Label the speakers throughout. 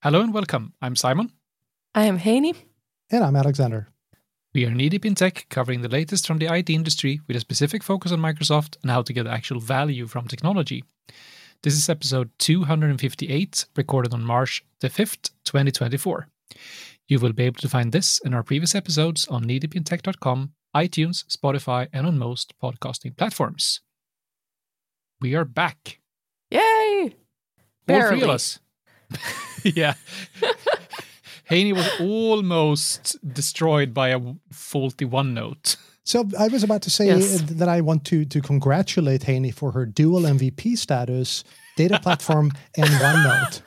Speaker 1: Hello and welcome. I'm Simon.
Speaker 2: I am Haney.
Speaker 3: And I'm Alexander.
Speaker 1: We are Knee Deep in Tech, covering the latest from the IT industry with a specific focus on Microsoft and how to get actual value from technology. This is episode 258, recorded on March the 5th, 2024. You will be able to find this and our previous episodes on kneedeepintech.com, iTunes, Spotify, and on most podcasting platforms. We are back.
Speaker 2: Yay!
Speaker 1: All three of us. Yeah. Haney was almost destroyed by a faulty OneNote.
Speaker 3: So I was about to say that I want to congratulate Haney for her dual MVP status, data platform, and OneNote.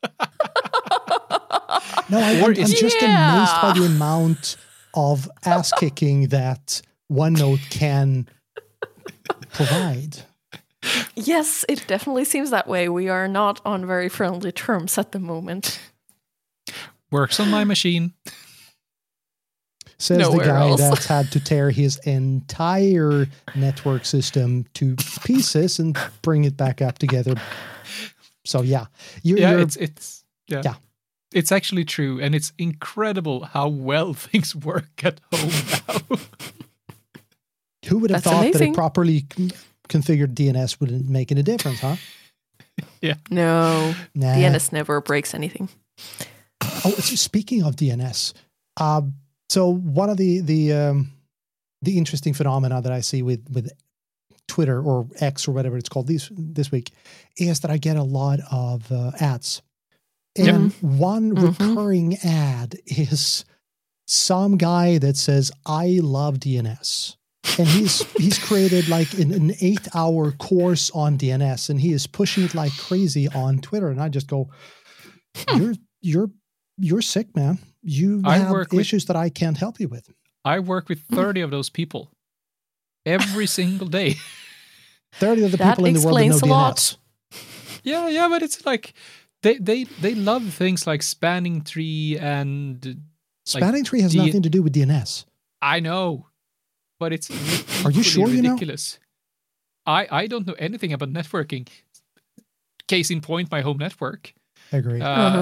Speaker 3: No, I'm just amazed by the amount of ass-kicking that OneNote can provide.
Speaker 2: Yes, it definitely seems that way. We are not on very friendly terms at the moment.
Speaker 1: Works on my machine.
Speaker 3: Says
Speaker 2: Nowhere
Speaker 3: the guy
Speaker 2: else.
Speaker 3: that's had to tear his entire network system to pieces and bring it back up together. So yeah,
Speaker 1: it's actually true, and it's incredible how well things work at home now.
Speaker 3: Who would have
Speaker 2: That's
Speaker 3: thought
Speaker 2: amazing.
Speaker 3: that a properly configured DNS wouldn't make any difference, huh?
Speaker 1: Yeah.
Speaker 2: No,
Speaker 3: Nah.
Speaker 2: DNS never breaks anything.
Speaker 3: Oh, speaking of DNS, so one of the interesting phenomena that I see with Twitter or X or whatever it's called this week is that I get a lot of ads, and one recurring ad is some guy that says, "I love DNS." And he's created like an 8-hour course on DNS, and he is pushing it like crazy on Twitter. And I just go, "You're sick, man. You have issues that I can't help you with."
Speaker 1: I work with 30 of those people every single day.
Speaker 3: 30 of the people in the world that know
Speaker 2: explains a
Speaker 3: DNS.
Speaker 2: lot.
Speaker 1: Yeah, but it's like they love things like spanning tree and
Speaker 3: Spanning tree has nothing to do with DNS.
Speaker 1: I know, but it's
Speaker 3: Are you sure
Speaker 1: ridiculous. I don't know anything about networking. Case in point, my home network.
Speaker 3: I agree.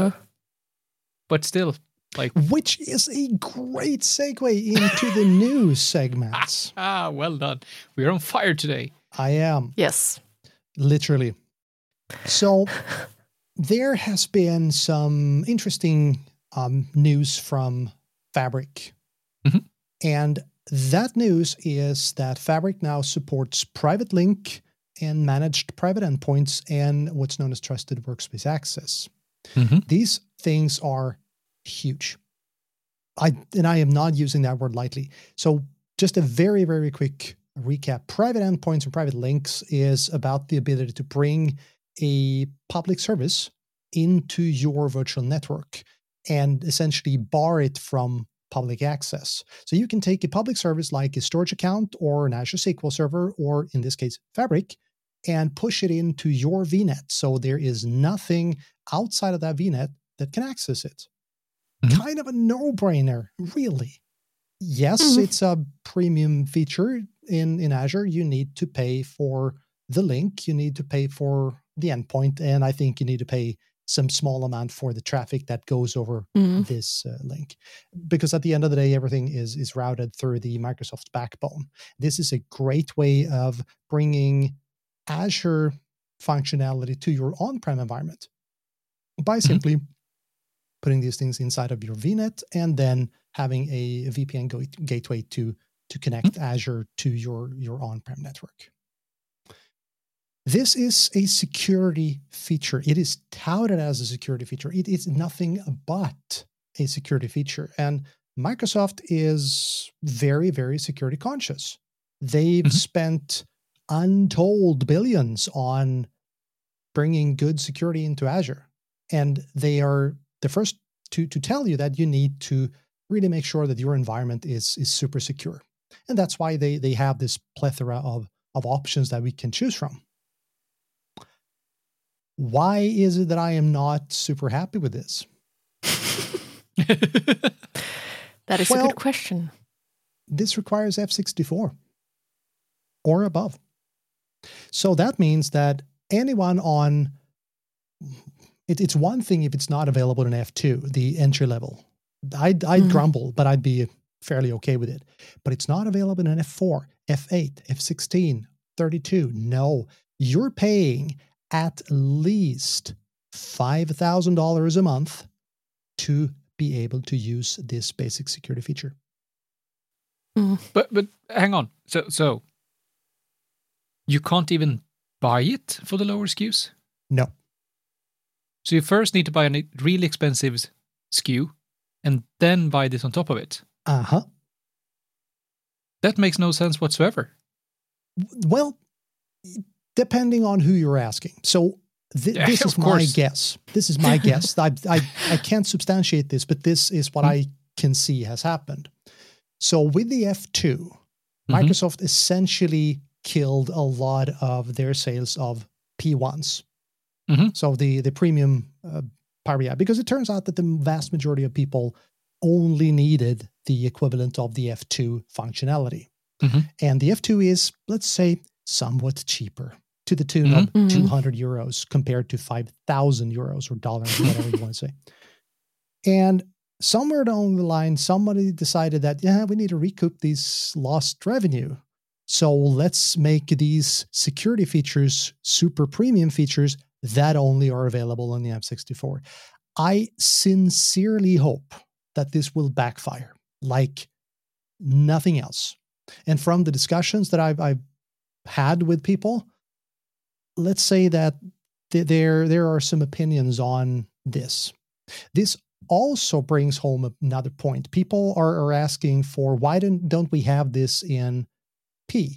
Speaker 1: But still,
Speaker 3: Which is a great segue into the news segments.
Speaker 1: well done. We're on fire today.
Speaker 3: I am.
Speaker 2: Yes.
Speaker 3: Literally. So there has been some interesting news from Fabric.
Speaker 1: Mhm.
Speaker 3: And that news is that Fabric now supports private link and managed private endpoints and what's known as trusted workspace access.
Speaker 1: Mhm.
Speaker 3: These things are huge. I am not using that word lightly. So just a very, very quick recap. Private endpoints and private links is about the ability to bring a public service into your virtual network and essentially bar it from public access. So you can take a public service like a storage account or an Azure SQL Server, or in this case, Fabric, and push it into your VNet. So there is nothing outside of that VNet that can access it.
Speaker 1: Mhm.
Speaker 3: Kind of a no-brainer, really. Yes, it's a premium feature in Azure. You need to pay for the link. You need to pay for the endpoint. And I think you need to pay some small amount for the traffic that goes over this link. Because at the end of the day, everything is routed through the Microsoft backbone. This is a great way of bringing Azure functionality to your on-prem environment by simply putting these things inside of your VNet and then having a VPN gateway to connect Azure to your on-prem network. This is a security feature. It is touted as a security feature. It is nothing but a security feature. And Microsoft is very, very security conscious. They've spent untold billions on bringing good security into Azure. And they are the first to tell you that you need to really make sure that your environment is super secure. And that's why they have this plethora of options that we can choose from. Why is it that I am not super happy with this?
Speaker 2: That is a good question.
Speaker 3: This requires F64 or above. So that means that anyone on It's one thing if it's not available in F2, the entry level. I'd grumble, but I'd be fairly okay with it. But it's not available in F4, F8, F16, 32. No, you're paying at least $5,000 a month to be able to use this basic security feature.
Speaker 1: But hang on. So you can't even buy it for the lower SKUs?
Speaker 3: No.
Speaker 1: So you first need to buy a really expensive SKU and then buy this on top of it.
Speaker 3: Uh-huh.
Speaker 1: That makes no sense whatsoever.
Speaker 3: Well, depending on who you're asking. So this is my guess. This is my guess. I can't substantiate this, but this is what I can see has happened. So with the F2, Microsoft essentially killed a lot of their sales of P1s. So the premium Power BI, because it turns out that the vast majority of people only needed the equivalent of the F2 functionality. And the F2 is, let's say, somewhat cheaper, to the tune of 200 euros compared to 5,000 euros or dollars, whatever you want to say. And somewhere down the line, somebody decided that, we need to recoup these lost revenue. So let's make these security features super premium features that only are available on the M64. I sincerely hope that this will backfire like nothing else. And from the discussions that I've had with people, let's say that there are some opinions on this. This also brings home another point. People are asking for, why don't we have this in P,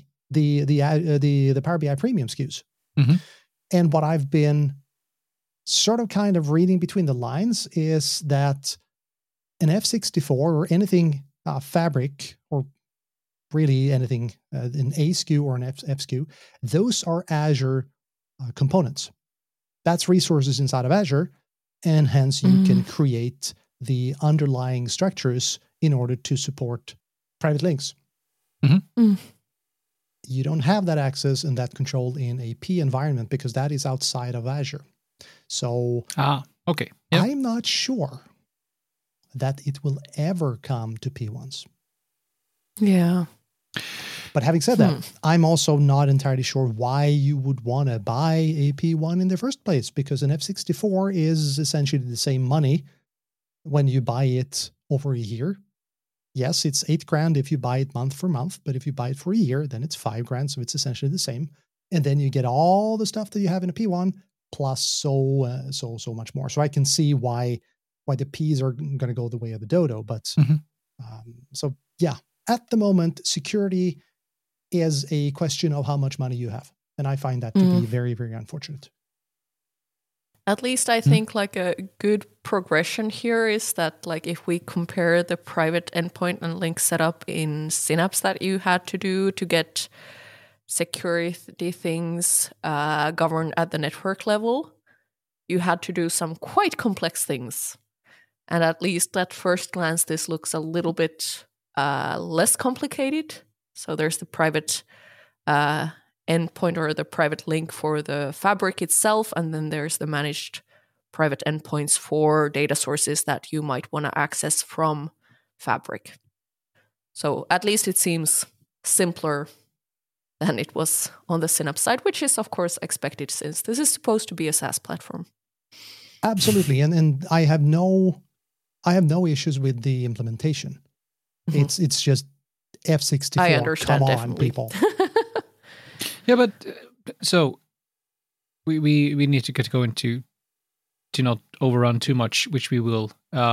Speaker 3: the Power BI premium SKUs? And what I've been sort of kind of reading between the lines is that an F64 or anything Fabric, or really anything an A SKU or an F SKU, those are Azure components. That's resources inside of Azure, and hence you can create the underlying structures in order to support private links. You don't have that access and that control in a P environment because that is outside of Azure. So
Speaker 1: okay.
Speaker 3: Yep. I'm not sure that it will ever come to P1s.
Speaker 2: Yeah.
Speaker 3: But having said that, I'm also not entirely sure why you would want to buy a P1 in the first place, because an F64 is essentially the same money when you buy it over a year. Yes, it's $8,000 if you buy it month for month, but if you buy it for a year, then it's $5,000, so it's essentially the same. And then you get all the stuff that you have in a P1 plus so much more. So I can see why the Ps are going to go the way of the dodo. But so yeah, at the moment, security is a question of how much money you have, and I find that to be very, very unfortunate.
Speaker 2: At least I think like a good progression here is that, like, if we compare the private endpoint and link setup in Synapse that you had to do to get security things governed at the network level, you had to do some quite complex things. And at least at first glance, this looks a little bit less complicated. So there's the private endpoint or the private link for the Fabric itself, and then there's the managed private endpoints for data sources that you might want to access from Fabric. So at least it seems simpler than it was on the Synapse side, which is of course expected since this is supposed to be a SaaS platform.
Speaker 3: Absolutely, and I have no issues with the implementation. It's just F64.
Speaker 2: I understand,
Speaker 3: come on,
Speaker 2: definitely.
Speaker 3: people.
Speaker 1: Yeah, but so we need to get going to not overrun too much, which we will.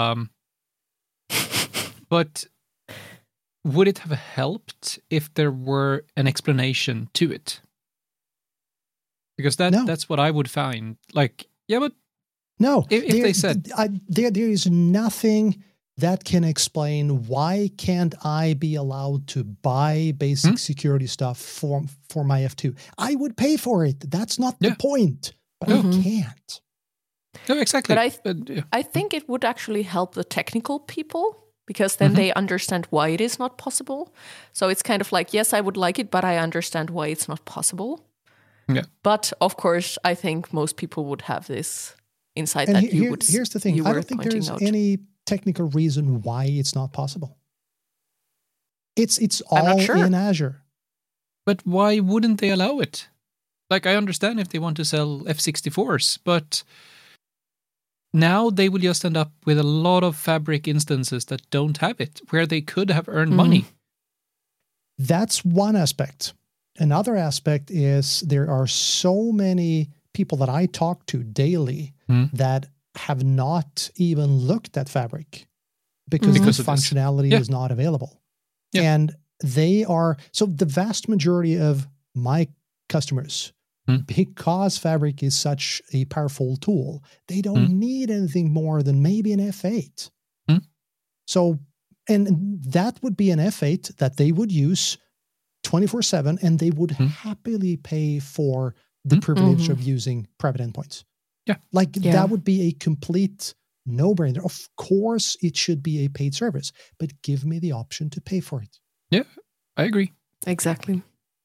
Speaker 1: But would it have helped if there were an explanation to it? Because that's what I would find. Like, yeah, but
Speaker 3: no,
Speaker 1: if they said
Speaker 3: there is nothing that can explain why can't I be allowed to buy basic security stuff for my F2. I would pay for it. That's not the point. But I can't.
Speaker 1: No, exactly.
Speaker 2: But I think it would actually help the technical people, because then they understand why it is not possible. So it's kind of like, yes, I would like it, but I understand why it's not possible.
Speaker 1: Yeah.
Speaker 2: But of course, I think most people would have this insight
Speaker 3: And
Speaker 2: that you would.
Speaker 3: Here's the thing: I don't think there's any technical reason why it's not possible. It's all in Azure.
Speaker 1: But why wouldn't they allow it? Like, I understand if they want to sell F64s, but now they will just end up with a lot of Fabric instances that don't have it, where they could have earned money.
Speaker 3: That's one aspect. Another aspect is there are so many people that I talk to daily that have not even looked at Fabric because the functionality is not available. Yeah. And so the vast majority of my customers, because Fabric is such a powerful tool, they don't need anything more than maybe an F8. So, and that would be an F8 that they would use 24/7, and they would happily pay for the privilege of using private endpoints.
Speaker 1: Yeah.
Speaker 3: That would be a complete no-brainer. Of course, it should be a paid service, but give me the option to pay for it.
Speaker 1: Yeah, I agree.
Speaker 2: Exactly.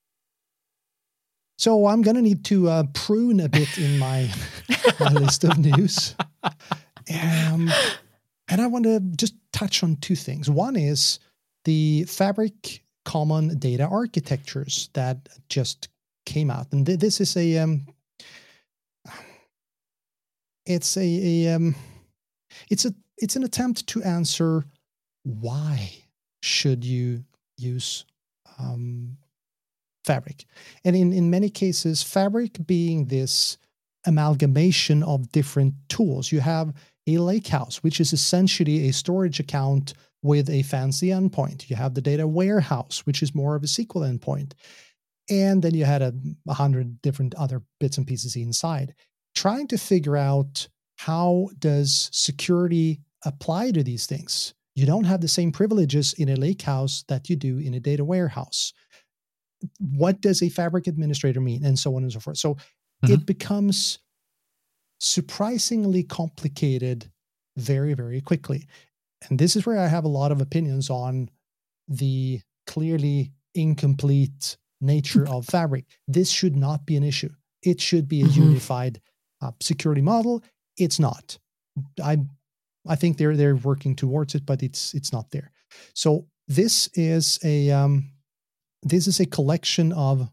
Speaker 3: So I'm going to need to prune a bit in my list of news. And I want to just touch on two things. One is the Fabric Common Data Architectures that just came out. And this is it's an attempt to answer why should you use Fabric. And in many cases, Fabric being this amalgamation of different tools. You have a lakehouse, which is essentially a storage account with a fancy endpoint. You have the data warehouse, which is more of a SQL endpoint. And then you had 100 different other bits and pieces inside. Trying to figure out how does security apply to these things. You don't have the same privileges in a lakehouse that you do in a data warehouse. What does a Fabric administrator mean? And so on and so forth. So it becomes surprisingly complicated very, very quickly. And this is where I have a lot of opinions on the clearly incomplete nature of Fabric. This should not be an issue. It should be a unified security model. It's not. I think they're working towards it, but it's not there. So this is a collection of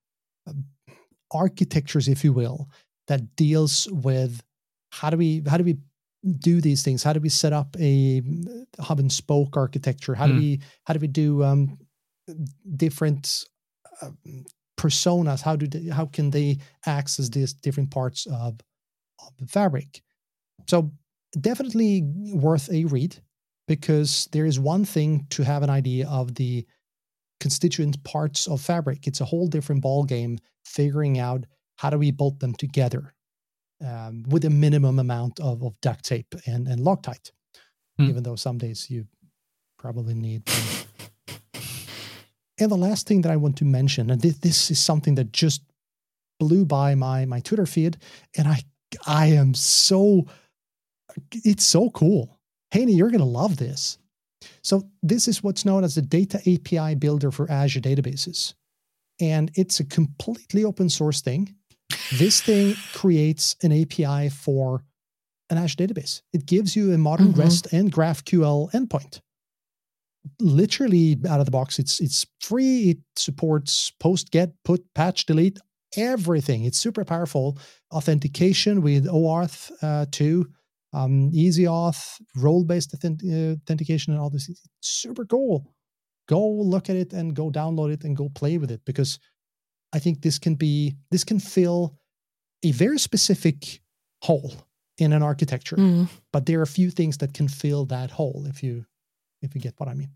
Speaker 3: architectures, if you will, that deals with how do we do these things? How do we set up a hub and spoke architecture? How do we do different personas? How can they access these different parts of the Fabric? So definitely worth a read, because there is one thing to have an idea of the constituent parts of Fabric. It's a whole different ball game figuring out how do we bolt them together with a minimum amount of duct tape and Loctite, even though some days you probably need them. And the last thing that I want to mention, and this is something that just blew by my Twitter feed, and I am so, it's so cool. Haney, you're going to love this. So this is what's known as the Data API Builder for Azure databases. And it's a completely open source thing. This thing creates an API for an Azure database. It gives you a modern REST and GraphQL endpoint. Literally out of the box, it's free. It supports post, get, put, patch, delete, everything. It's super powerful. Authentication with OAuth 2. Easy auth, role-based authentication, and all this. It's super cool. Go look at it and go download it and go play with it, because I think this can fill a very specific hole in an architecture. But there are a few things that can fill that hole, if you get what I mean.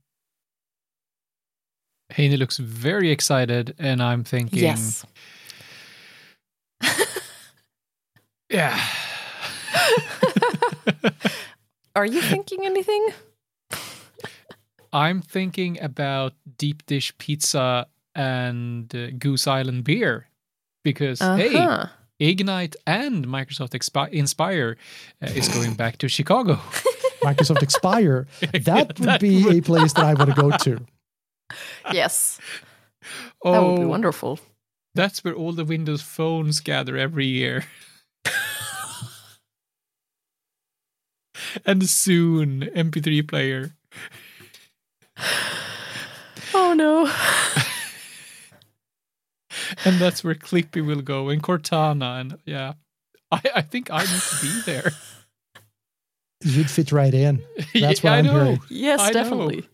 Speaker 1: Haney looks very excited, and I'm thinking,
Speaker 2: yes.
Speaker 1: Yeah.
Speaker 2: Are you thinking anything?
Speaker 1: I'm thinking about deep dish pizza and Goose Island beer, because hey, Ignite and Microsoft Inspire is going back to Chicago.
Speaker 3: Microsoft Expire, that would be a place that I want to go to.
Speaker 2: Yes, that would be wonderful.
Speaker 1: That's where all the Windows phones gather every year. And soon, MP3 player.
Speaker 2: Oh no.
Speaker 1: And that's where Clippy will go, and Cortana, and yeah. I think I need to be there.
Speaker 3: You'd fit right in. That's what
Speaker 1: I
Speaker 3: I'm
Speaker 1: know.
Speaker 3: hearing.
Speaker 2: Yes,
Speaker 1: I know.
Speaker 2: definitely.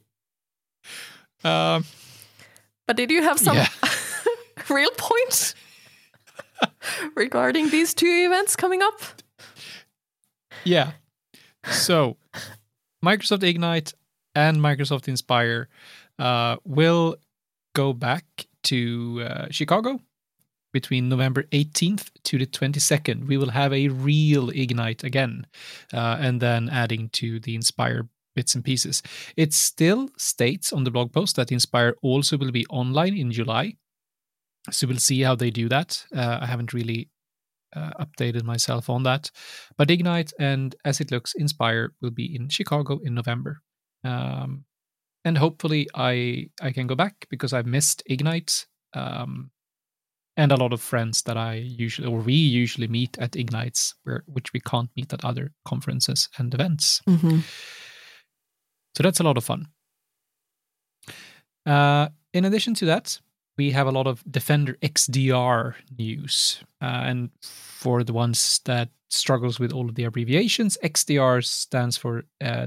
Speaker 2: But did you have some real points regarding these two events coming up?
Speaker 1: Yeah. So, Microsoft Ignite and Microsoft Inspire will go back to Chicago between November 18th to the 22nd. We will have a real Ignite again, and then adding to the Inspire bits and pieces. It still states on the blog post that Inspire also will be online in July. So we'll see how they do that. I haven't really updated myself on that. But Ignite and, as it looks, Inspire will be in Chicago in November. And hopefully I can go back because I've missed Ignite. And a lot of friends that we usually meet at Ignites, which we can't meet at other conferences and events.
Speaker 2: Mm-hmm.
Speaker 1: So that's a lot of fun. In addition to that, we have a lot of Defender XDR news. And for the ones that struggles with all of the abbreviations, XDR stands for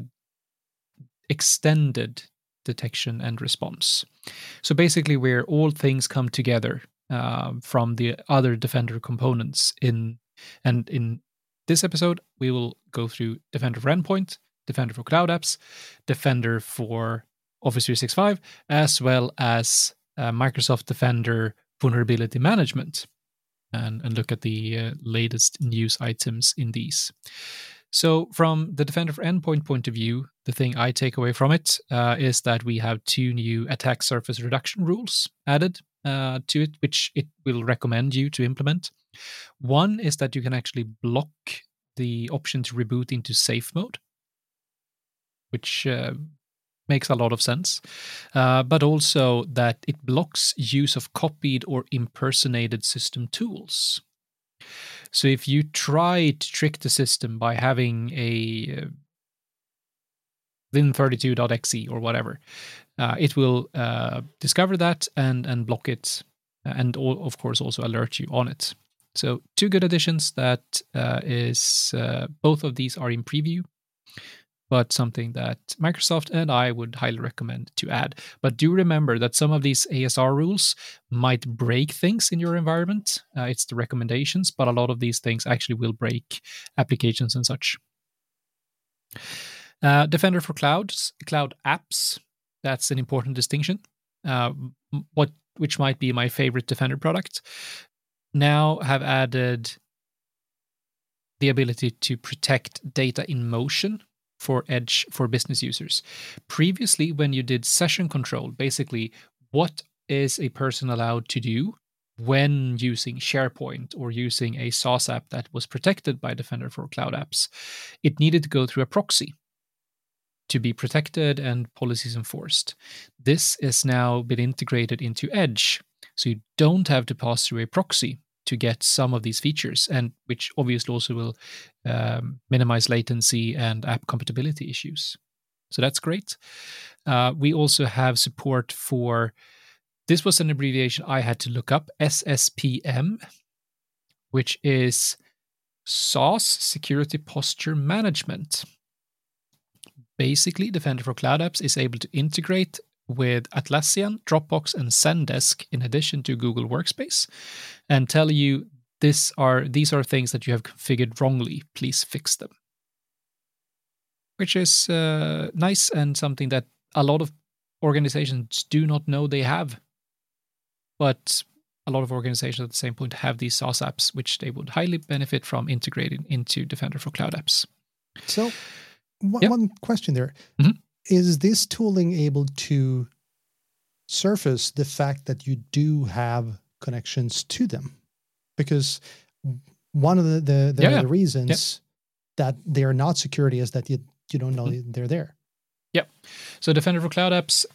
Speaker 1: Extended Detection and Response. So basically where all things come together from the other Defender components. In this episode, we will go through Defender for Endpoint, Defender for Cloud Apps, Defender for Office 365, as well as Microsoft Defender Vulnerability Management, and look at the latest news items in these. So from the Defender for Endpoint point of view, the thing I take away from it is that we have 2 new attack surface reduction rules added to it, which it will recommend you to implement. One is that you can actually block the option to reboot into safe mode, which makes a lot of sense. But also that it blocks use of copied or impersonated system tools. So if you try to trick the system by having a Vim32.exe or whatever, it will discover that and block it, and of course also alert you on it. So 2 good additions that is both of these are in preview, but something that Microsoft and I would highly recommend to add. But do remember that some of these ASR rules might break things in your environment. It's the recommendations, but a lot of these things actually will break applications and such. Defender for cloud apps, that's an important distinction. Which might be my favorite Defender product, now have added the ability to protect data in motion for Edge for business users. Previously, when you did session control, basically what is a person allowed to do when using SharePoint or using a SaaS app that was protected by Defender for Cloud Apps, it needed to go through a proxy to be protected and policies enforced. This has now been integrated into Edge, so you don't have to pass through a proxy to get some of these features, and which obviously also will minimize latency and app compatibility issues. So that's great. We also have support for, this was an abbreviation I had to look up, SSPM, which is SaaS Security Posture Management. Basically, Defender for Cloud Apps is able to integrate with Atlassian, Dropbox, and Zendesk in addition to Google Workspace, and tell you these are things that you have configured wrongly. Please fix them. Which is nice and something that a lot of organizations do not know they have. But a lot of organizations at the same point have these SaaS apps, which they would highly benefit from integrating into Defender for Cloud Apps.
Speaker 3: So, one question there. Mm-hmm. Is this tooling able to surface the fact that you do have connections to them? Because one of the reasons that they are not security is that you don't know they're there.
Speaker 1: Yep. So Defender for Cloud Apps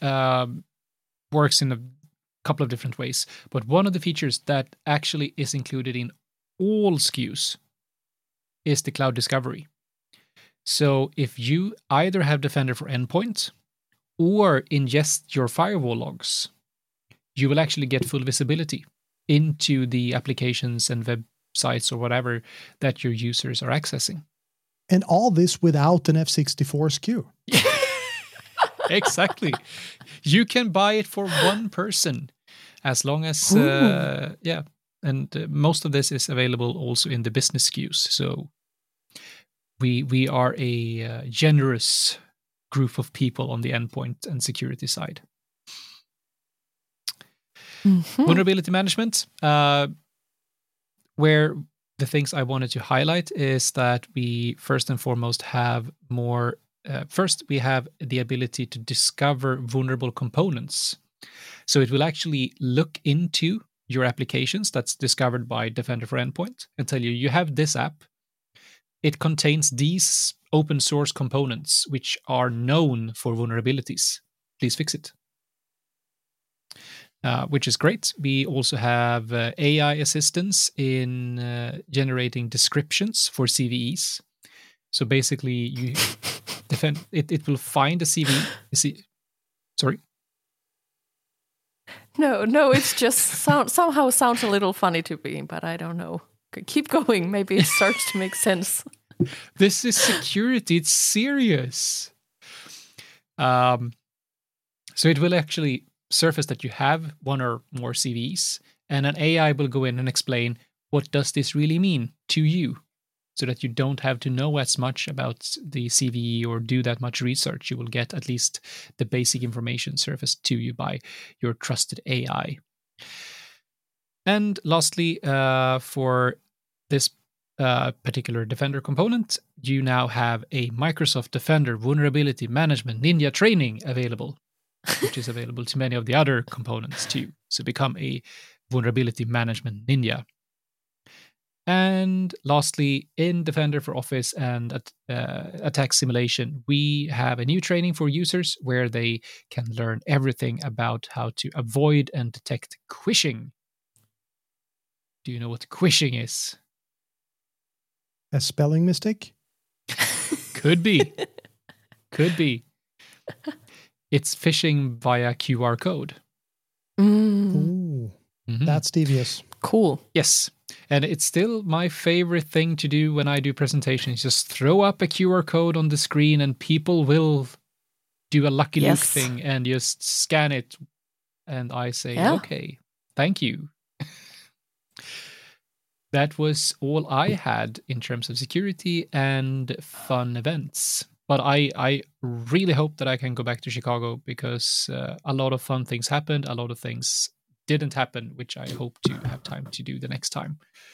Speaker 1: works in a couple of different ways. But one of the features that actually is included in all SKUs is the cloud discovery. So if you either have Defender for Endpoint or ingest your firewall logs, you will actually get full visibility into the applications and websites or whatever that your users are accessing.
Speaker 3: And all this without an F64 SKU.
Speaker 1: Exactly. You can buy it for one person as long as, and most of this is available also in the business SKUs. So we are a generous group of people on the endpoint and security side. Mm-hmm. Vulnerability management, where the things I wanted to highlight is that we first and foremost have more. First, we have the ability to discover vulnerable components. So it will actually look into your applications that's discovered by Defender for Endpoint and tell you, you have this app. It contains these open source components which are known for vulnerabilities. Please fix it. Which is great. We also have AI assistance in generating descriptions for CVEs. So basically, you it will find a CVE. Sorry.
Speaker 2: No, it's just somehow sounds a little funny to me, but I don't know. Keep going. Maybe it starts to make sense.
Speaker 1: This is security. It's serious. So it will actually surface that you have one or more CVEs, and an AI will go in and explain what does this really mean to you, so that you don't have to know as much about the CVE or do that much research. You will get at least the basic information surfaced to you by your trusted AI. And lastly, for this particular Defender component, you now have a Microsoft Defender Vulnerability Management Ninja training available, which is available to many of the other components too. So become a vulnerability management ninja. And lastly, in Defender for Office and Attack Simulation, we have a new training for users where they can learn everything about how to avoid and detect quishing. Do you know what quishing is?
Speaker 3: A spelling mistake?
Speaker 1: Could be. Could be. It's phishing via QR code.
Speaker 3: Ooh, that's devious.
Speaker 2: Cool.
Speaker 1: Yes. And it's still my favorite thing to do when I do presentations. Just throw up a QR code on the screen and people will do a Lucky Luke thing and just scan it. And I say, okay, thank you. That was all I had in terms of security and fun events. But I really hope that I can go back to Chicago because a lot of fun things happened. A lot of things didn't happen, which I hope to have time to do the next time.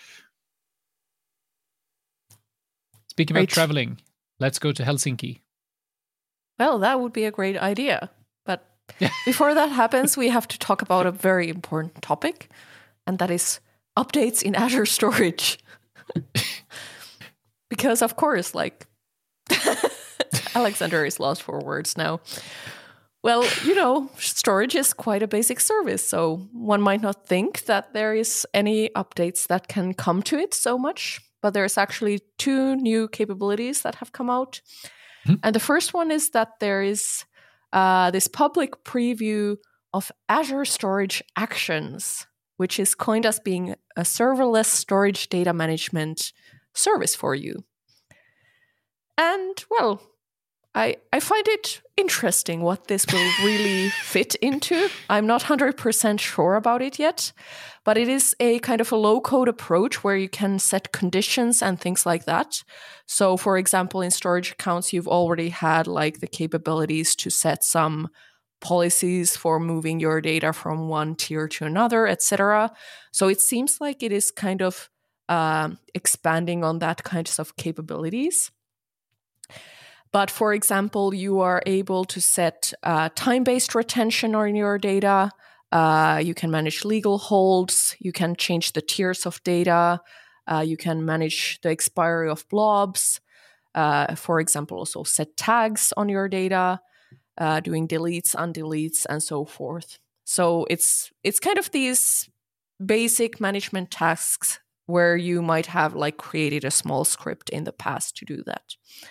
Speaker 1: Speaking about traveling, let's go to Helsinki.
Speaker 2: Well, that would be a great idea. But before that happens, we have to talk about a very important topic, and that is updates in Azure storage. Because, of course, like, Alexander is lost for words now. Well, storage is quite a basic service, so one might not think that there is any updates that can come to it so much, but there's actually 2 new capabilities that have come out. Mm-hmm. And the first one is that there is this public preview of Azure Storage Actions, which is coined as being a serverless storage data management service for you. And, well, I find it interesting what this will really fit into. I'm not 100% sure about it yet, but it is a kind of a low-code approach where you can set conditions and things like that. So, for example, in storage accounts, you've already had like the capabilities to set some policies for moving your data from one tier to another, etc. So it seems like it is kind of expanding on that kinds of capabilities. But for example, you are able to set time-based retention on your data. You can manage legal holds. You can change the tiers of data. You can manage the expiry of blobs. For example, also set tags on your data, doing deletes, undeletes, and so forth. So it's kind of these basic management tasks where you might have like created a small script in the past to do that.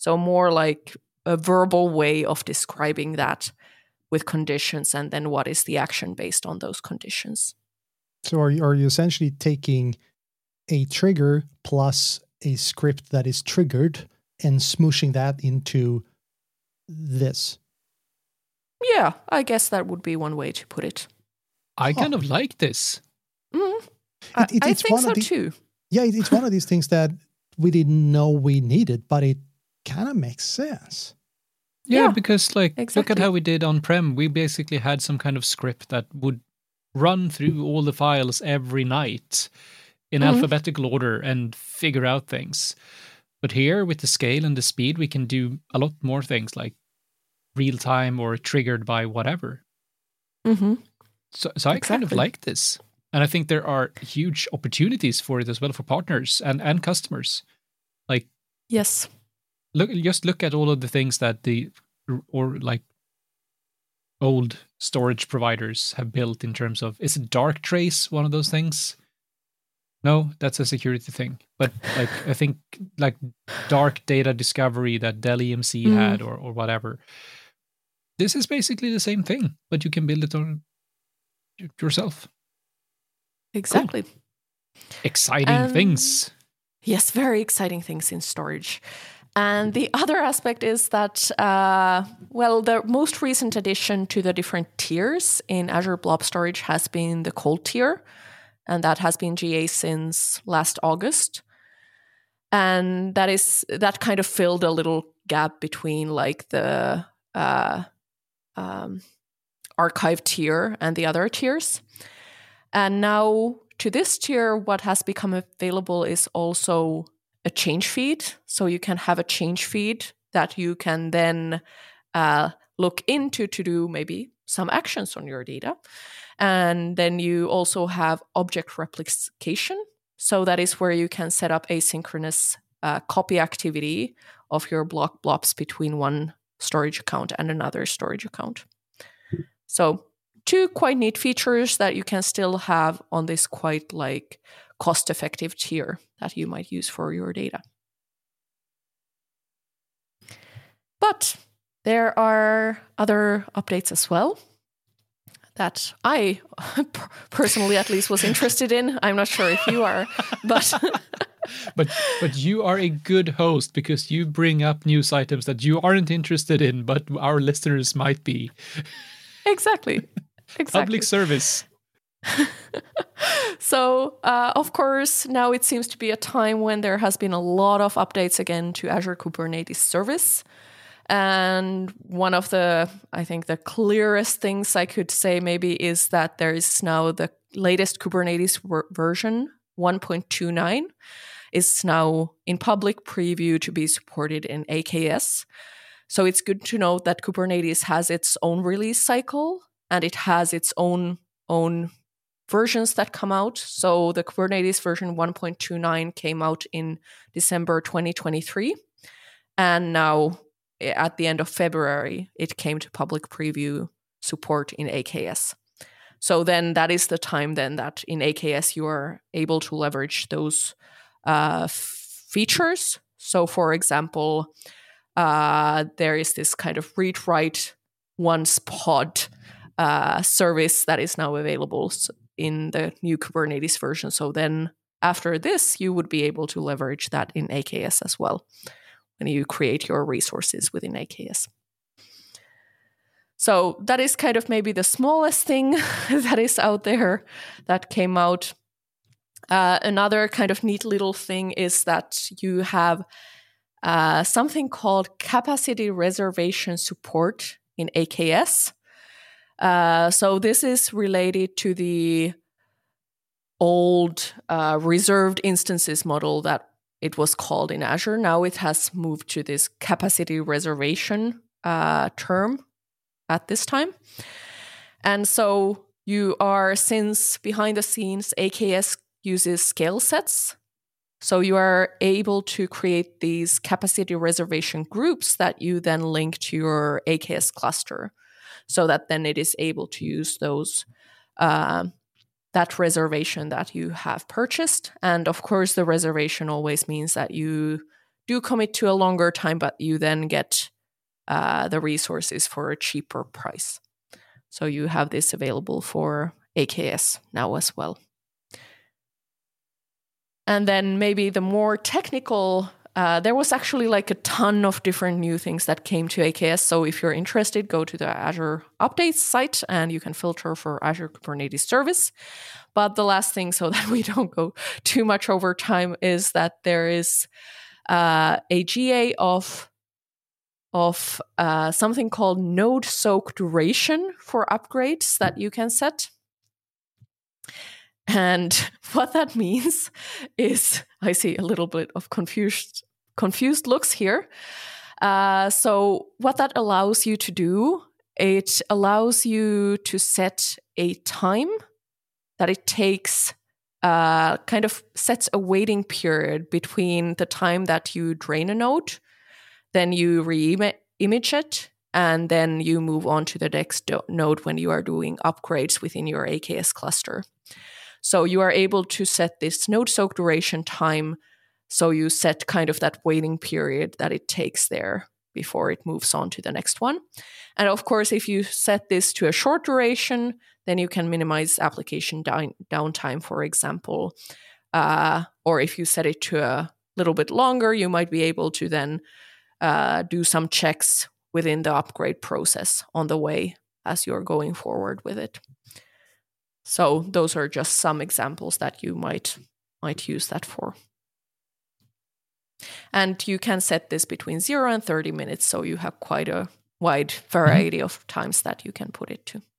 Speaker 2: So more like a verbal way of describing that with conditions, and then what is the action based on those conditions.
Speaker 3: So are you essentially taking a trigger plus a script that is triggered and smooshing that into this?
Speaker 2: Yeah, I guess that would be one way to put it.
Speaker 1: I kind of like this.
Speaker 2: I think so too.
Speaker 3: Yeah, it's one of these things that we didn't know we needed, but it kind of makes sense.
Speaker 1: Yeah, because
Speaker 2: exactly.
Speaker 1: Look at how we did on-prem. We basically had some kind of script that would run through all the files every night in alphabetical order and figure out things. But here, with the scale and the speed, we can do a lot more things like real-time or triggered by whatever.
Speaker 2: Mm-hmm.
Speaker 1: So I kind of like this. And I think there are huge opportunities for it as well for partners and customers. Like,
Speaker 2: yes,
Speaker 1: look at all of the things that old storage providers have built in terms of, is it Darktrace one of those things? No, that's a security thing. But I think dark data discovery that Dell EMC had or whatever. This is basically the same thing, but you can build it on yourself.
Speaker 2: Exactly.
Speaker 1: Cool. Exciting things.
Speaker 2: Yes, very exciting things in storage. And the other aspect is that, the most recent addition to the different tiers in Azure Blob Storage has been the cold tier. And that has been GA since last August. And that kind of filled a little gap between like the archive tier and the other tiers. And now to this tier, what has become available is also a change feed. So you can have a change feed that you can then look into to do maybe some actions on your data. And then you also have object replication. So that is where you can set up asynchronous copy activity of your block blobs between one storage account and another storage account. So two quite neat features that you can still have on this quite like cost-effective tier that you might use for your data. But there are other updates as well that I personally at least was interested in. I'm not sure if you are, but
Speaker 1: but you are a good host because you bring up news items that you aren't interested in, but our listeners might be.
Speaker 2: Exactly.
Speaker 1: Public service.
Speaker 2: So, of course, now it seems to be a time when there has been a lot of updates again to Azure Kubernetes Service. And one of the clearest things I could say maybe is that there is now the latest Kubernetes version 1.29 is now in public preview to be supported in AKS. So it's good to know that Kubernetes has its own release cycle and it has its own versions that come out. So the Kubernetes version 1.29 came out in December 2023. And now at the end of February, it came to public preview support in AKS. So then that is the time then that in AKS you are able to leverage those features. So for example, there is this kind of read-write once pod service that is now available in the new Kubernetes version. So then after this, you would be able to leverage that in AKS as well when you create your resources within AKS. So that is kind of maybe the smallest thing that is out there that came out. Another kind of neat little thing is that you have something called capacity reservation support in AKS. So this is related to the old reserved instances model that it was called in Azure. Now it has moved to this capacity reservation term at this time. And so you are, since behind the scenes, AKS uses scale sets. So you are able to create these capacity reservation groups that you then link to your AKS cluster so that then it is able to use those that reservation that you have purchased. And of course, the reservation always means that you do commit to a longer time, but you then get the resources for a cheaper price. So you have this available for AKS now as well. And then maybe the more technical, there was actually like a ton of different new things that came to AKS. So if you're interested, go to the Azure Updates site and you can filter for Azure Kubernetes Service. But the last thing, so that we don't go too much over time, is that there is a GA of something called node soak duration for upgrades that you can set. And what that means is, I see a little bit of confused looks here. So what that allows you to do, it allows you to set a time that it takes, kind of sets a waiting period between the time that you drain a node, then you re-image it, and then you move on to the next node when you are doing upgrades within your AKS cluster. So you are able to set this node soak duration time. So you set kind of that waiting period that it takes there before it moves on to the next one. And of course, if you set this to a short duration, then you can minimize application downtime, for example. Or if you set it to a little bit longer, you might be able to then do some checks within the upgrade process on the way as you're going forward with it. So those are just some examples that you might use that for. And you can set this between 0 and 30 minutes, so you have quite a wide variety of times that you can put it to.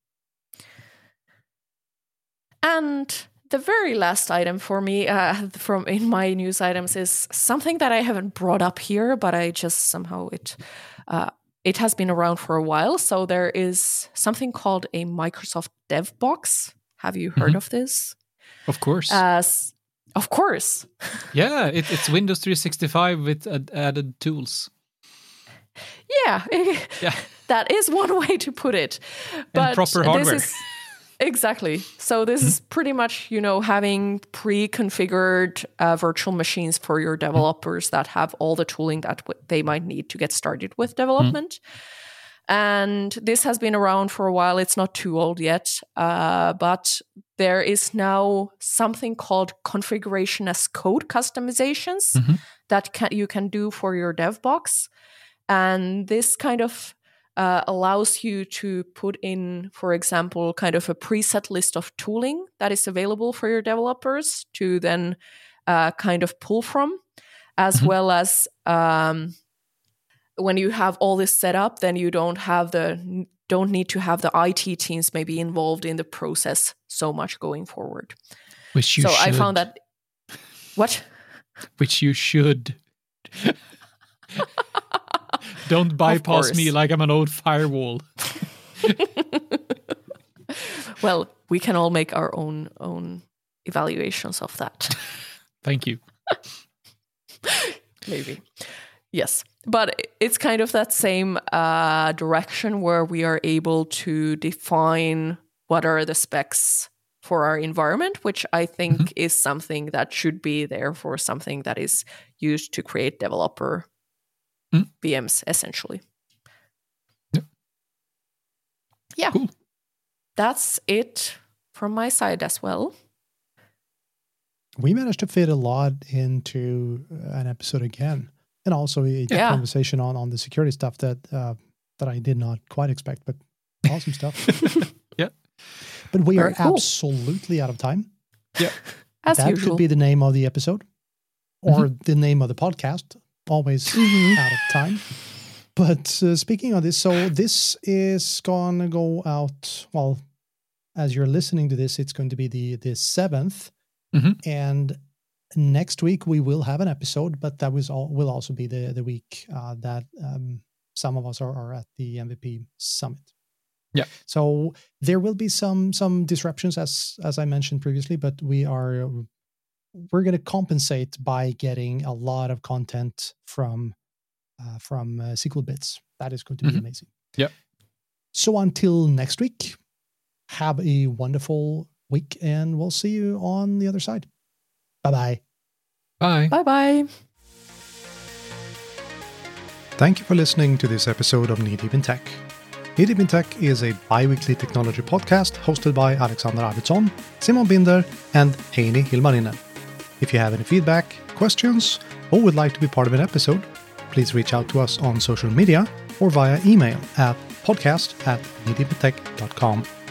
Speaker 2: And the very last item for me from in my news items is something that I haven't brought up here, but I just somehow it has been around for a while. So there is something called a Microsoft DevBox. Have you heard of this?
Speaker 1: Of course.
Speaker 2: Of course.
Speaker 1: Yeah, it's Windows 365 with added tools.
Speaker 2: Yeah, that is one way to put it. But
Speaker 1: and proper hardware.
Speaker 2: Exactly. So this is pretty much, having pre-configured virtual machines for your developers that have all the tooling that they might need to get started with development. And this has been around for a while. It's not too old yet, but there is now something called configuration as code customizations that you can do for your DevBox. And this kind of allows you to put in, for example, kind of a preset list of tooling that is available for your developers to then kind of pull from, as well as when you have all this set up, then you don't need to have the IT teams maybe involved in the process so much going forward.
Speaker 1: Which you should.
Speaker 2: I found that what?
Speaker 1: Which you should. Don't bypass me like I'm an old firewall.
Speaker 2: Well, we can all make our own evaluations of that.
Speaker 1: Thank you.
Speaker 2: Maybe. Yes. But it's kind of that same direction where we are able to define what are the specs for our environment, which I think is something that should be there for something that is used to create developer VMs, essentially.
Speaker 1: Yep.
Speaker 2: Yeah.
Speaker 1: Cool.
Speaker 2: That's it from my side as well.
Speaker 3: We managed to fit a lot into an episode again. And also a conversation on the security stuff that I did not quite expect, but awesome stuff.
Speaker 1: Yeah.
Speaker 3: But we are absolutely out of time.
Speaker 1: Yeah.
Speaker 2: As
Speaker 3: that
Speaker 2: usual.
Speaker 3: Could be the name of the episode or the name of the podcast. Always out of time. But speaking of this, so this is going to go out, well, as you're listening to this, it's going to be the 7th. And next week we will have an episode, but that will also be the week that some of us are at the MVP Summit.
Speaker 1: Yeah.
Speaker 3: So there will be some disruptions as I mentioned previously, but we're going to compensate by getting a lot of content from SQL Bits. That is going to be amazing.
Speaker 1: Yeah.
Speaker 3: So until next week, have a wonderful week, and we'll see you on the other side. Bye-bye.
Speaker 1: Bye.
Speaker 2: Bye-bye.
Speaker 3: Thank you for listening to this episode of Knee Deep in Tech. Knee Deep in Tech is a bi-weekly technology podcast hosted by Alexander Arvidsson, Simon Binder, and Heini Hilmarinen. If you have any feedback, questions, or would like to be part of an episode, please reach out to us on social media or via email at podcast@kneedeepintech.com.